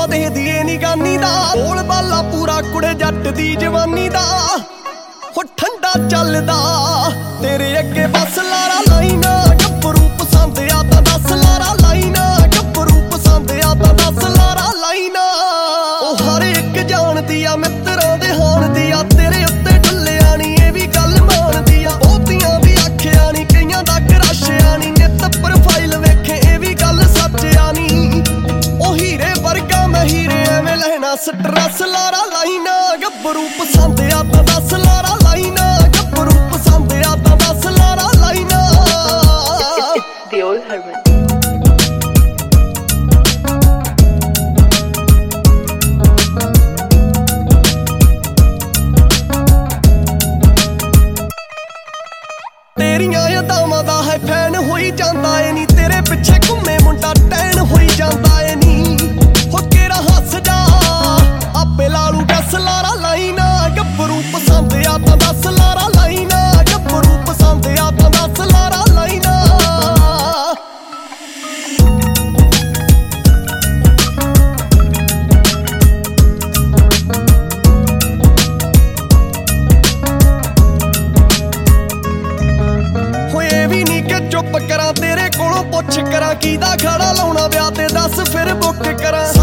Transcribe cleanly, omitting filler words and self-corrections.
ਫਤਿਹ ਦੀ ਏ ਨਿਗਾਨੀ ਦਾ, ਬੋਲ ਬਾਲਾ ਪੂਰਾ ਕੁੜੇ ਜੱਟ ਦੀ ਜਵਾਨੀ ਦਾ। ਹੋ ਠੰਡਾ ਚੱਲਦਾ ਤੇਰੇ ਅੱਗੇ ਬਸ ਲਾਰਾ ਲਾਈਨਾ, ਗੱਭਰੂ ਪਸੰਦ ਆ ਤਾਂ ਦੱਸ ਲਾਰਾ ਲਾਈਨਾ, ਗੱਭਰੂ ਪਸੰਦ ਆ ਤਾਂ ਦੱਸ ਲਾਰਾ ਲਾਈਨਾ। ਉਹ ਹਰ ਇੱਕ ਜਾਣਦੀ ਆ ਮਿੱਤਰਾਂ ਦੇ ਹਾਣ ਦੀ ਆ, ਤੇਰੇ ਉੱਤੇ ਢੁੱਲਿਆ ਨੀ ਇਹ ਵੀ ਗੱਲ ਮਾਣਦੀ ਆ। ਬਹੁਤੀਆਂ ਦੀ ਆਖਿਆ ਨੀ ਕਈਆਂ ਦਾ ਕਰਾਸ਼ਿਆ ਨੀ, ਨਿੱਤ ਪ੍ਰੋਫਾਈਲ ਵੇਖੇ ਇਹ ਵੀ ਗੱਲ ਸੱਚਿਆ ਨੀ। ਉਹ ਹੀਰੇ ਵਰਗਾ ਮੈਂ ਹੀਰੇ ਐਵੇਂ ਲੈਣਾ ਸਟਰੈਸ ਲਾਰਾ ਲਾਈਨਾ, ਗੱਭਰੂ ਪਸੰਦ ਆ ਤਾਂ ਦੱਸ ਲਾਰਾ ਲਾਈਨਾ, ਗੱਭਰੂ ਪਸੰਦ ਆ ਤਾਂ ਦੱਸ ਲਾਰਾ ਲਾਈਨਾ। The old Herman. ਤੇਰੀਆਂ ਯਾਦਾਂ ਦਾ ਹੈ ਫੈਨ ਹੋਈ ਜਾਂਦਾ ਏ ਨੀ, ਤੇਰੇ ਪਿੱਛੇ ਘੁੰਮੇ ਮੁੰਡਾ ਟੈਨ ਹੋਈ ਜਾਂਦਾ ਏ ਨੀ। ਹੋ ਕੇਰਾ ਹੱਸ ਜਾ ਆਪੇ ਲਾਲੂ ਡੱਸ ਲਾਰਾ ਲਾਈਨਾ, ਗੱਭਰੂ ਪਸੰਦ ਆ ਤਾਂ ਦੱਸ ਲਾਰਾ ਲਾਈਨਾ, ਗੱਭਰੂ ਪਸੰਦ ਆ ਤਾਂ ਦੱਸ ਲਾਰਾ ਲਾਈਨਾ। ਹੋਏ ਵੀ ਨੀ ਕਿ ਚੁੱਪ ਕਰਾਂ ਤੇਰੇ ਕੋਲੋਂ ਪੁੱਛ ਕਰਾਂ, ਕਿਹਦਾ ਖੜਾ ਲਾਉਣਾ ਵਿਆਹ ਤੇ ਦੱਸ ਫਿਰ ਬੁੱਕ ਕਰਾਂ।